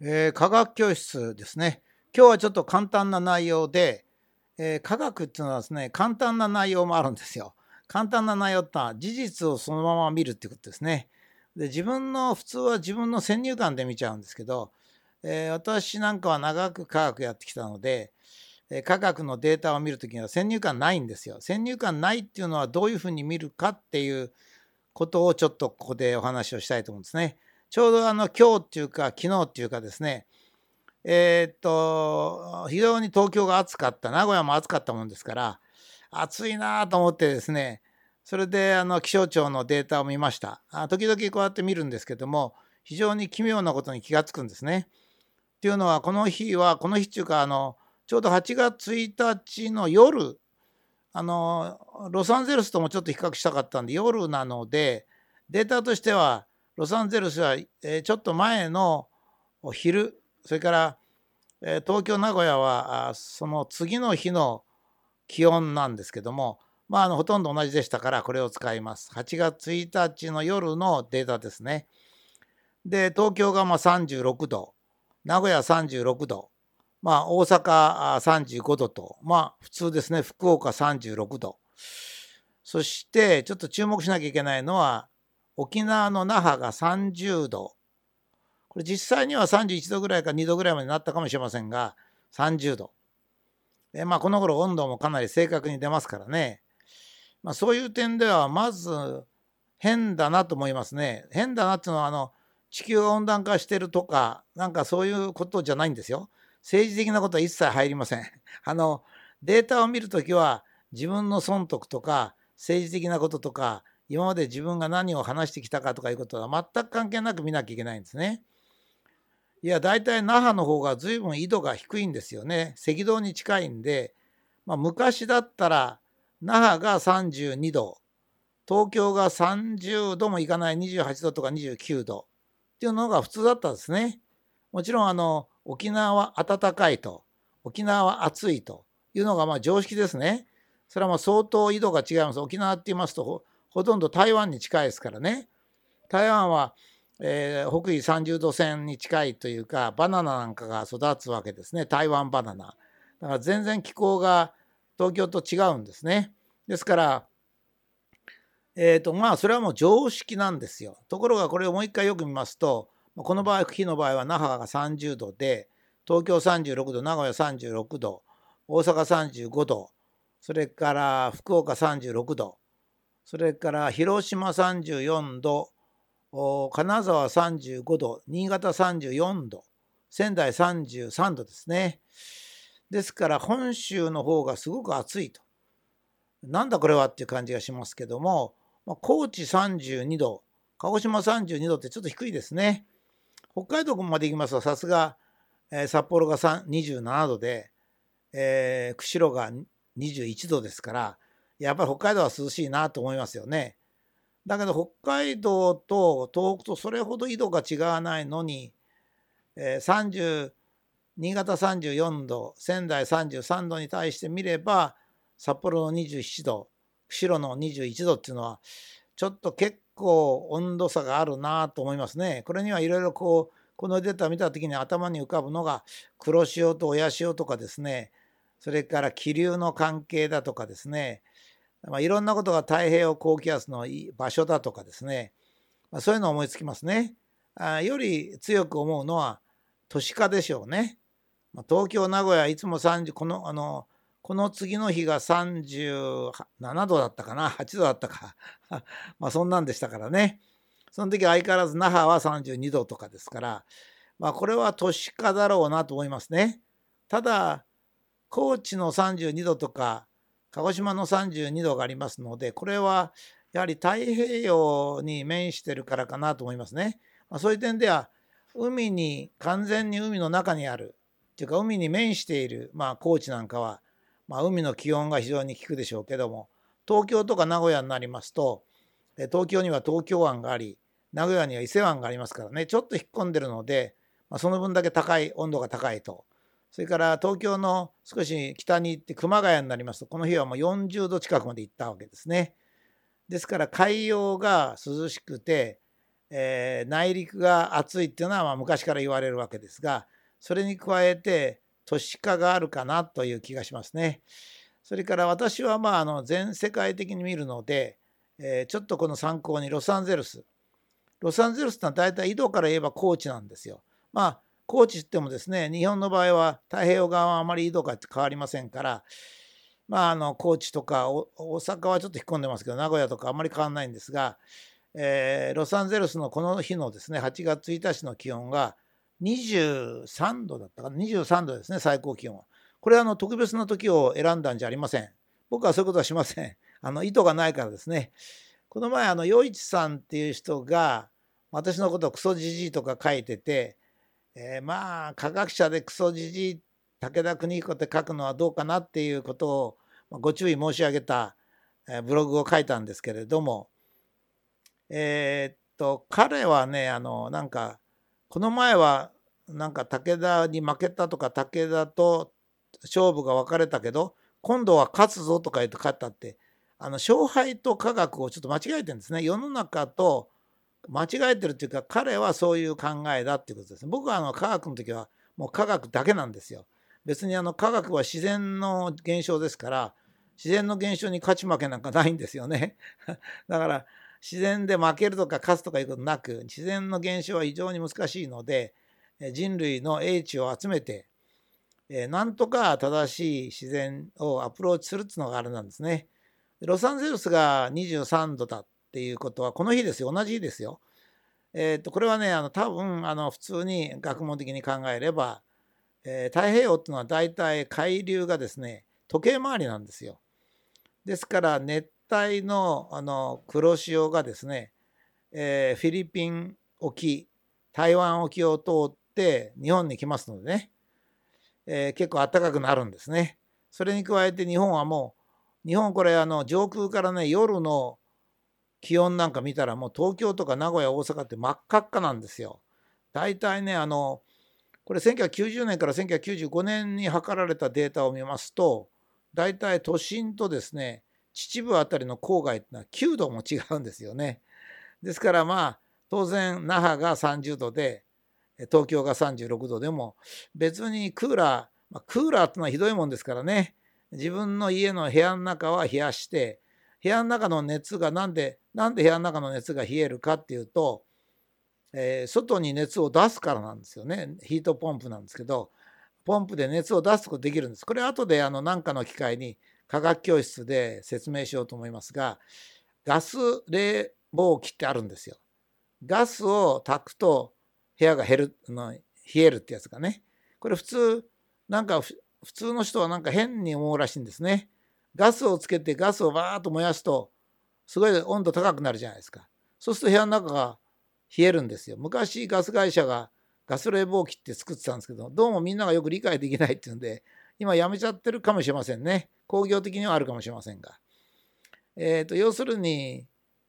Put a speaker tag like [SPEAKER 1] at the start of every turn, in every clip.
[SPEAKER 1] 科学教室ですね。今日はちょっと簡単な内容で、科学っていうのはですね、簡単な内容もあるんですよ。簡単な内容ってのは事実をそのまま見るっていうことですね。で、普通は自分の先入観で見ちゃうんですけど、私なんかは長く科学やってきたので、科学のデータを見るときには先入観ないんですよ。先入観ないっていうのはどういうふうに見るかっていうことをちょっとここでお話をしたいと思うんですね。ちょうど今日っていうか昨日っていうかですね、非常に東京が暑かった、名古屋も暑かったもんですから、暑いなと思ってですね、それで気象庁のデータを見ました。時々こうやって見るんですけども、非常に奇妙なことに気がつくんですね。っていうのは、この日っていうか、ちょうど8月1日の夜、ロサンゼルスともちょっと比較したかったんで、夜なので、データとしては、ロサンゼルスは、ちょっと前の昼、それから、東京、名古屋はその次の日の気温なんですけども、ほとんど同じでしたから、これを使います。8月1日の夜のデータですね。で、東京が36度、名古屋36度、大阪35度と、普通ですね。福岡36度。そして、ちょっと注目しなきゃいけないのは、沖縄の那覇が30度。これ実際には31度ぐらいか2度ぐらいまでなったかもしれませんが、30度。この頃温度もかなり正確に出ますからね。そういう点では、まず変だなと思いますね。変だなっていうのは、地球が温暖化してるとか、なんかそういうことじゃないんですよ。政治的なことは一切入りません。データを見るときは、自分の損得とか、政治的なこととか、今まで自分が何を話してきたかとかいうことは全く関係なく見なきゃいけないんですね。いや、大体那覇の方が随分緯度が低いんですよね。赤道に近いんで、昔だったら那覇が32度、東京が30度もいかない28度とか29度っていうのが普通だったんですね。もちろん沖縄は暖かいと、沖縄は暑いというのが常識ですね。それは相当緯度が違います。沖縄って言いますと ほとんど台湾に近いですからね。台湾は北緯30度線に近いというか、バナナなんかが育つわけですね。台湾バナナ。だから全然気候が東京と違うんですね。ですから、それはもう常識なんですよ。ところがこれをもう一回よく見ますと、この日の場合は那覇が30度で、東京36度、名古屋36度、大阪35度、それから福岡36度、それから広島34度、金沢35度、新潟34度、仙台33度ですね。ですから本州の方がすごく暑いと。なんだこれはっていう感じがしますけども、高知32度、鹿児島32度ってちょっと低いですね。北海道まで行きますとさすが、札幌が27度で、釧路が21度ですから、やっぱり北海道は涼しいなと思いますよね。だけど北海道と東北とそれほど緯度が違わないのに、新潟34度、仙台33度に対して見れば、札幌の27度、釧路の21度っていうのは、ちょっと結構温度差があるなと思いますね。これにはいろいろこのデータを見たときに頭に浮かぶのが、黒潮と親潮とかですね、それから気流の関係だとかですね、いろんなことが太平洋高気圧の場所だとかですね、そういうのを思いつきますね。より強く思うのは都市化でしょうね。東京、名古屋いつも30、この次の日が37度だったかな、8度だったか。そんなんでしたからね。その時は相変わらず那覇は32度とかですから、これは都市化だろうなと思いますね。ただ、高知の32度とか、鹿児島の32度がありますので、これはやはり太平洋に面してるからかなと思いますね。そういう点では、完全に海の中にある、というか海に面している、高知なんかは、海の気温が非常に効くでしょうけども、東京とか名古屋になりますと、東京には東京湾があり、名古屋には伊勢湾がありますからね、ちょっと引っ込んでるので、その分だけ温度が高いと。それから東京の少し北に行って熊谷になりますと、この日はもう40度近くまで行ったわけですね。ですから海洋が涼しくて、 内陸が暑いっていうのは昔から言われるわけですが、それに加えて都市化があるかなという気がしますね。それから私は全世界的に見るので、ちょっとこの参考にロサンゼルスってのは大体緯度から言えば高地なんですよ。高地ってもですね、日本の場合は太平洋側はあまり緯度が変わりませんから、高知とか大阪はちょっと引っ込んでますけど、名古屋とかあまり変わらないんですが、ロサンゼルスのこの日のですね、8月1日の気温が23度だったかな、23度ですね、最高気温は。これは特別な時を選んだんじゃありません。僕はそういうことはしません。意図がないからですね。この前、余一さんっていう人が、私のことをクソじじいとか書いてて、科学者でクソじじい、武田邦彦って書くのはどうかなっていうことをご注意申し上げたブログを書いたんですけれども、彼はね、この前は武田に負けたとか、武田と勝負が分かれたけど、今度は勝つぞとか言って勝ったって、勝敗と科学をちょっと間違えてるんですね。世の中と間違えてるっていうか、彼はそういう考えだっていうことですね。僕は科学の時はもう科学だけなんですよ。別に科学は自然の現象ですから、自然の現象に勝ち負けなんかないんですよね。だから自然で負けるとか勝つとかいうことなく、自然の現象は非常に難しいので、人類の英知を集めて、なんとか正しい自然をアプローチするっていうのがあれなんですね。ロサンゼルスが23度だっていうことはこの日ですよ、同じ日ですよ。これはね、多分普通に学問的に考えれば、太平洋っていうのは大体海流がですね、時計回りなんですよ。ですから熱帯の黒潮がですね、フィリピン沖、台湾沖を通って日本に来ますのでね、結構暖かくなるんですね。それに加えて日本これ上空からね、夜の気温なんか見たらもう東京とか名古屋、大阪って真っ赤っかなんですよ。大体ね、これ1990年から1995年に測られたデータを見ますと、大体都心とですね、秩父あたりの郊外ってのは9度も違うんですよね。ですから当然那覇が30度で東京が36度でも別にクーラーってのはひどいもんですからね、自分の家の部屋の中は冷やして、部屋の中の熱がなんで部屋の中の熱が冷えるかっていうと、外に熱を出すからなんですよね。ヒートポンプなんですけど、ポンプで熱を出すことができるんです。これ後で何かの機会に科学教室で説明しようと思いますが、ガス冷房機ってあるんですよ。ガスを焚くと部屋が冷えるってやつがね。これ普通の人は変に思うらしいんですね。ガスをつけてガスをバーッと燃やすとすごい温度高くなるじゃないですか。そうすると部屋の中が冷えるんですよ。昔ガス会社がガス冷房機って作ってたんですけど、どうもみんながよく理解できないっていうんで今やめちゃってるかもしれませんね。工業的にはあるかもしれませんが、要するに、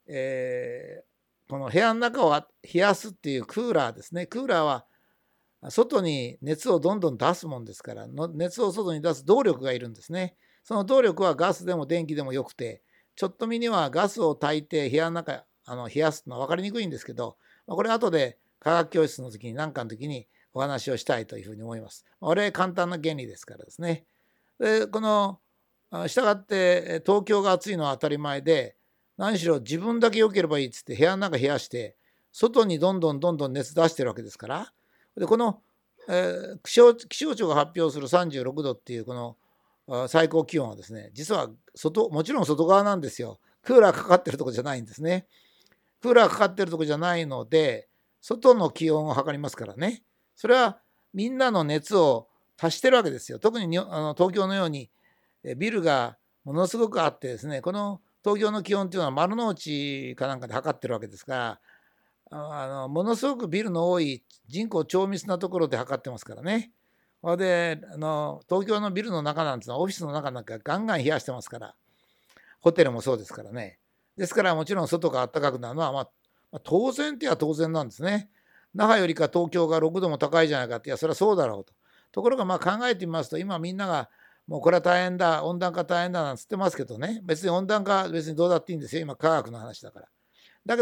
[SPEAKER 1] この部屋の中を冷やすっていうクーラーですね。クーラーは外に熱をどんどん出すもんですから、熱を外に出す動力がいるんですね。その動力はガスでも電気でもよくて、ちょっと見にはガスを焚いて部屋の中冷やすのは分かりにくいんですけど、これ後で科学教室の時に何かの時にお話をしたいというふうに思います。これ簡単な原理ですからですね。でしたがって東京が暑いのは当たり前で、何しろ自分だけ良ければいいっつって部屋の中冷やして外にどんどん熱出してるわけですから、でこの、気象庁が発表する36度っていうこの最高気温はですね、実はもちろん外側なんですよ。クーラーかかってるとこじゃないんですね。クーラーかかってるとこじゃないので、外の気温を測りますからね。それはみんなの熱を足してるわけですよ。特に東京のようにビルがものすごくあってですね、この東京の気温っていうのは丸の内かなんかで測ってるわけですから、ものすごくビルの多い人口超密なところで測ってますからね。で東京のビルの中なんていうのはオフィスの中なんかガンガン冷やしてますから、ホテルもそうですからね。ですからもちろん外が暖かくなるのは、当然っては当然なんですね。那覇よりか東京が6度も高いじゃないかって、いやそれはそうだろうと。ところが考えてみますと、今みんながもうこれは大変だ、温暖化大変だなんつってますけどね、別に温暖化別にどうだっていいんですよ、今科学の話だから。だけど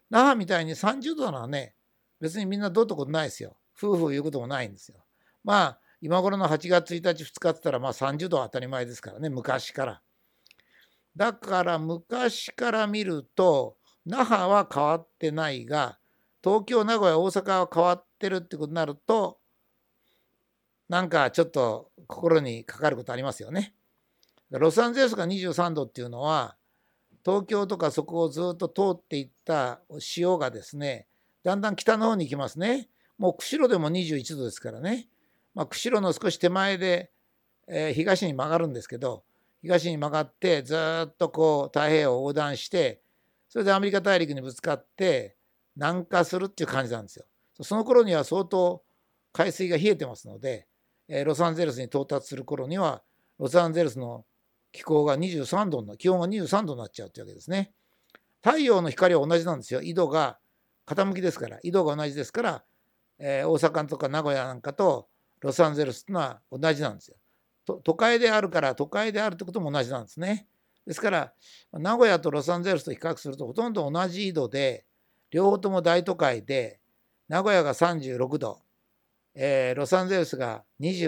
[SPEAKER 1] 那覇みたいに30度ならね、別にみんなどうってことないですよ。夫婦言うこともないんですよ。まあ今頃の8月1日2日って言ったらまあ30度は当たり前ですからね、昔から。だから昔から見ると那覇は変わってないが、東京、名古屋、大阪は変わってるってことになると、なんかちょっと心にかかることありますよね。ロサンゼルスが23度っていうのは、東京とかそこをずっと通っていった潮がですね、だんだん北の方に行きますね。もう釧路でも21度ですからね。まあ、釧路の少し手前で、東に曲がるんですけど、東に曲がってずっとこう太平洋を横断して、それでアメリカ大陸にぶつかって南下するっていう感じなんですよ。その頃には相当海水が冷えてますので、ロサンゼルスに到達する頃にはロサンゼルスの気候が23度の気温が23度になっちゃうというわけですね。太陽の光は同じなんですよ。緯度が傾きですから、緯度が同じですから、大阪とか名古屋なんかとロサンゼルスというのは同じなんですよ。都会であるから都会であるってことも同じなんですね。ですから名古屋とロサンゼルスと比較するとほとんど同じ緯度で、両方とも大都会で、名古屋が36度、ロサンゼルスが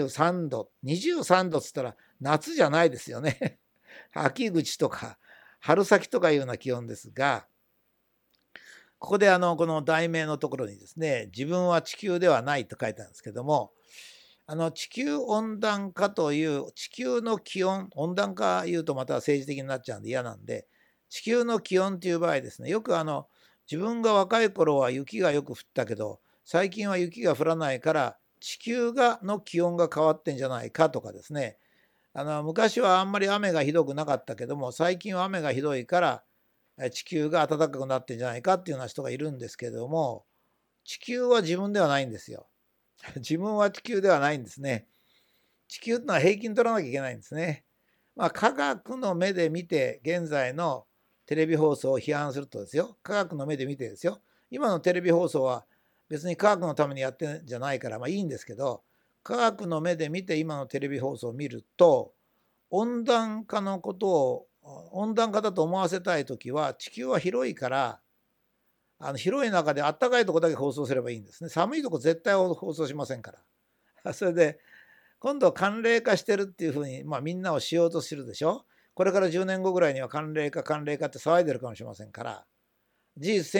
[SPEAKER 1] 23度、23度っつったら夏じゃないですよね。秋口とか春先とかいうような気温ですが、ここでこの題名のところにですね、自分は地球ではないと書いてあるんですけども、地球温暖化という地球の気温、温暖化言うとまた政治的になっちゃうんで嫌なんで、地球の気温という場合ですね、よく自分が若い頃は雪がよく降ったけど、最近は雪が降らないから地球の気温が変わってんじゃないかとかですね、昔はあんまり雨がひどくなかったけども、最近は雨がひどいから地球が暖かくなってんじゃないかっていうような人がいるんですけれども、地球は自分ではないんですよ。自分は地球ではないんですね。地球ってのは平均取らなきゃいけないんですね。まあ科学の目で見て現在のテレビ放送を批判するとですよ、科学の目で見てですよ、今のテレビ放送は別に科学のためにやってるんじゃないからまあいいんですけど、科学の目で見て今のテレビ放送を見ると、温暖化のことを温暖化だと思わせたい時は、地球は広いから広い中であったかいとこだけ放送すればいいんですね。寒いとこ絶対放送しませんから。それで今度寒冷化してるっていうふうに、まあ、みんなをしようとするでしょ。これから10年後ぐらいには寒冷化寒冷化って騒いでるかもしれませんから、事実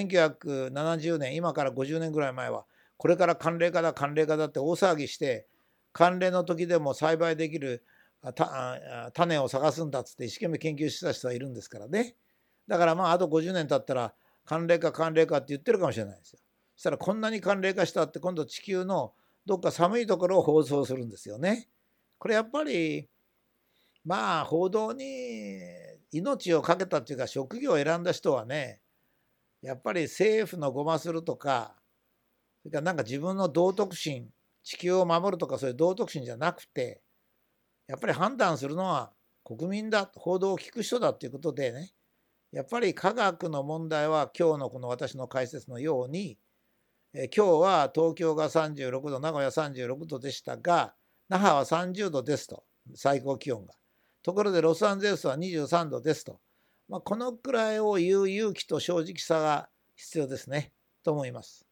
[SPEAKER 1] 1970年、今から50年ぐらい前はこれから寒冷化だ寒冷化だって大騒ぎして、寒冷の時でも栽培できる種を探すんだっつって一生懸命研究してた人はいるんですからね。だからまああと50年経ったら寒冷化寒冷化って言ってるかもしれないですよ。そしたらこんなに寒冷化したって今度地球のどっか寒いところを放送するんですよね。これやっぱりまあ報道に命を懸けたっていうか職業を選んだ人はね、やっぱり政府のごまするとか、それからなんか自分の道徳心、地球を守るとかそういう道徳心じゃなくて、やっぱり判断するのは国民だ、報道を聞く人だっていうことでね、やっぱり科学の問題は今日のこの私の解説のように、今日は東京が36度、名古屋36度でしたが、那覇は30度ですと、最高気温が。ところでロサンゼルスは23度ですと。まあ、このくらいを言う勇気と正直さが必要ですね、と思います。